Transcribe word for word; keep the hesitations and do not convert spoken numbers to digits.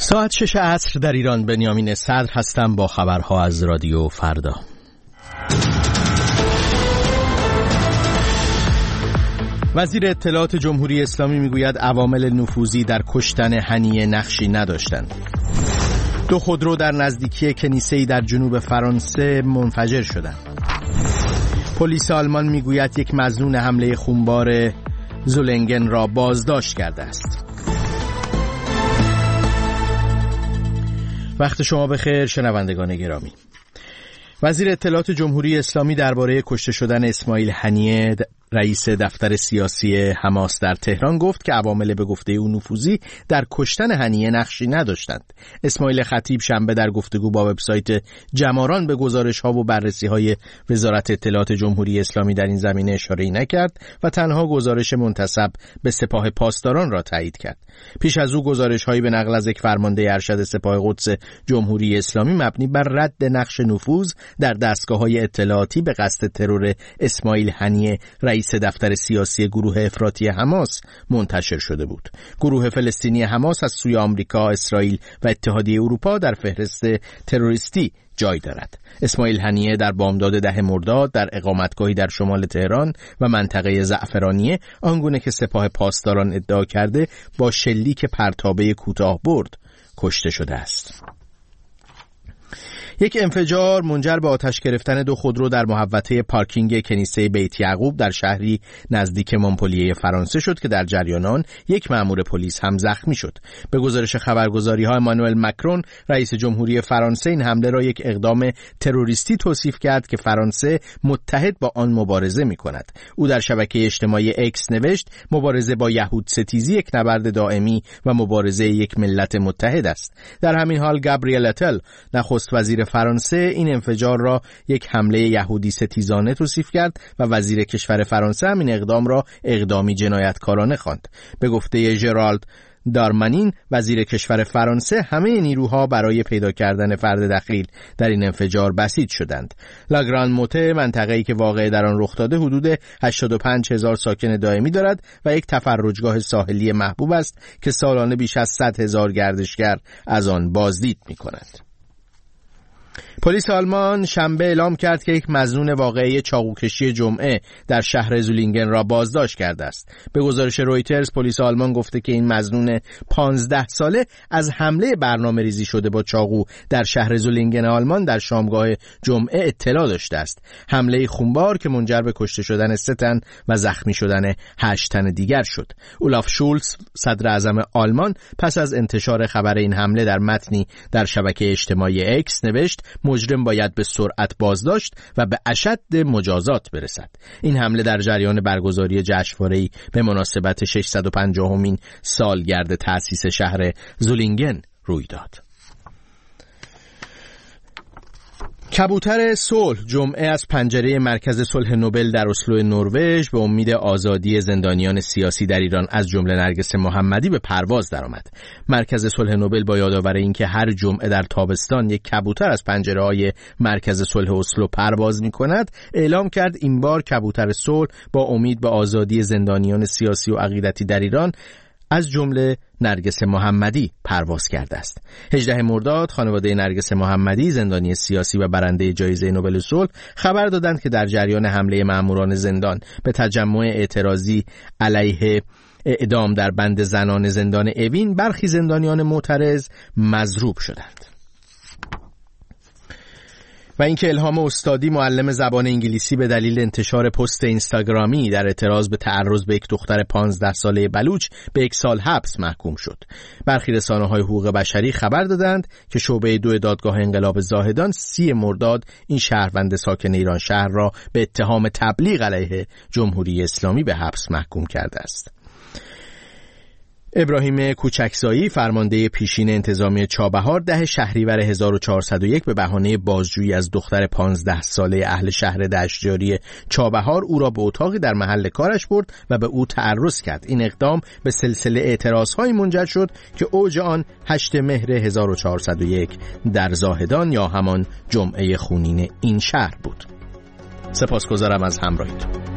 ساعت شش عصر در ایران. بنیامین صدر هستم با خبرها از رادیو فردا. وزیر اطلاعات جمهوری اسلامی میگوید عوامل نفوذی در کشتن هنیه نقشی نداشتند. دو خودرو در نزدیکی کنیسه‌ای در جنوب فرانسه منفجر شدند. پلیس آلمان میگوید یک مظنون حمله خونبار زولنگن را بازداشت کرده است. وقت شما بخیر شنوندگان گرامی. وزیر اطلاعات جمهوری اسلامی درباره کشته شدن اسماعیل هنیه رئیس دفتر سیاسی حماس در تهران گفت که عوامل به گفته او نفوذی در کشتن هنیه نقشی نداشتند. اسماعیل خطیب شنبه در گفتگو با وبسایت جماران به گزارش‌ها و بررسی‌های وزارت اطلاعات جمهوری اسلامی در این زمینه اشاره‌ای نکرد و تنها گزارش منتسب به سپاه پاسداران را تایید کرد. پیش از او گزارش‌هایی به نقل از یک فرمانده ارشد سپاه قدس جمهوری اسلامی مبنی بر رد نقش نفوذ در دستگاه‌های اطلاعاتی به قصد ترور اسماعیل هنیه رئیس دفتر سیاسی گروه افراطی حماس منتشر شده بود. گروه فلسطینی حماس از سوی آمریکا، اسرائیل و اتحادیه اروپا در فهرست تروریستی جای دارد. اسماعیل هنیه در بامداد ده مرداد در اقامتگاهی در شمال تهران و منطقه زعفرانیه آنگونه که سپاه پاسداران ادعا کرده با شلیک پرتابه کوتاه برد کشته شده است. یک انفجار منجر به آتش گرفتن دو خودرو در محوطه پارکینگ کنیسه بیت یعقوب در شهری نزدیک مونپلیه فرانسه شد که در جریان آن یک مأمور پلیس هم زخمی شد. به گزارش خبرگزاری‌ها امانوئل مکرون رئیس جمهوری فرانسه این حمله را یک اقدام تروریستی توصیف کرد که فرانسه متحد با آن مبارزه می‌کند. او در شبکه اجتماعی اکس نوشت مبارزه با یهود ستیزی یک نبرد دائمی و مبارزه یک ملت متحد است. در همین حال گابریل اتل نخست وزیر فرانسه این انفجار را یک حمله یهودی ستیزانه توصیف کرد و وزیر کشور فرانسه هم این اقدام را اقدامی جنایتکارانه خواند. به گفته ژرالد دارمانین وزیر کشور فرانسه همه نیروها برای پیدا کردن فرد دخیل در این انفجار بسیج شدند. لاگران موته منطقه‌ای که واقع در آن رخ داده حدود هشتاد و پنج هزار ساکن دائمی دارد و یک تفرجگاه ساحلی محبوب است که سالانه بیش از صد هزار گردشگر از آن بازدید می‌کنند. پلیس آلمان شنبه اعلام کرد که یک مظنون واقعی چاقوکشی جمعه در شهر زولینگن را بازداشت کرده است. به گزارش رویترز پلیس آلمان گفته که این مظنون پانزده ساله از حمله برنامه‌ریزی شده با چاقو در شهر زولینگن آلمان در شامگاه جمعه اطلاع داشته است. حمله خونبار که منجر به کشته شدن سه تن و زخمی شدن هشت تن دیگر شد. اولاف شولز صدر اعظم آلمان پس از انتشار خبر این حمله در متنی در شبکه اجتماعی اکس نوشت مجرم باید به سرعت بازداشت و به اشد مجازات برسد. این حمله در جریان برگزاری جشنواره‌ای به مناسبت ششصد و پنجاهمین سالگرد تأسیس شهر زولینگن روی داد. کبوتر صلح جمعه از پنجره مرکز صلح نوبل در اسلو نروژ به امید آزادی زندانیان سیاسی در ایران از جمله نرگس محمدی به پرواز درآمد. مرکز صلح نوبل با یادآوری اینکه هر جمعه در تابستان یک کبوتر از پنجره‌های مرکز صلح اسلو پرواز می‌کند، اعلام کرد این بار کبوتر صلح با امید به آزادی زندانیان سیاسی و عقیدتی در ایران از جمله نرگس محمدی پرواز کرده است. هجدهم مرداد خانواده نرگس محمدی زندانی سیاسی و برنده جایزه نوبل صلح خبر دادند که در جریان حمله مأموران زندان به تجمع اعتراضی علیه اعدام در بند زنان زندان اوین برخی زندانیان معترض مضروب شدند. و اینکه الهام استادی معلم زبان انگلیسی به دلیل انتشار پست اینستاگرامی در اعتراض به تعرض به یک دختر پانزده ساله بلوچ به یک سال حبس محکوم شد. برخی رسانه‌های حقوق بشری خبر دادند که شعبه دو دادگاه انقلاب زاهدان سی مرداد این شهروند ساکن ایران شهر را به اتهام تبلیغ علیه جمهوری اسلامی به حبس محکوم کرده است. ابراهیم کوچکزایی فرمانده پیشین انتظامی چابهار ده شهریور هزار و چهارصد و یک به بهانه بازجویی از دختر پانزده ساله اهل شهر دشتیاری چابهار او را به اتاقی در محل کارش برد و به او تعرض کرد. این اقدام به سلسله اعتراض‌های منجر شد که اوج آن هشتم مهر هزار و چهارصد و یک در زاهدان یا همان جمعه خونین این شهر بود. سپاسگزارم از همراهیتون.